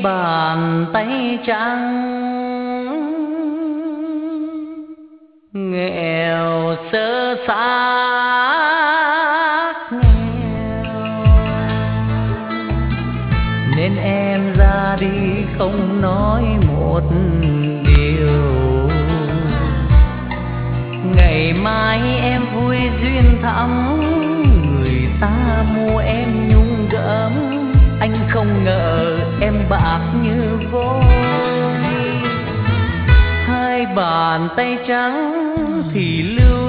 bàn tay trắng, nghèo sơ xác nghèo, nên em ra đi không nói một điều. Ngày mai em vui duyên thắm, người ta mua em nhung gấm, anh không ngờ em bạc như vôi. Hai bàn tay trắng thì lưu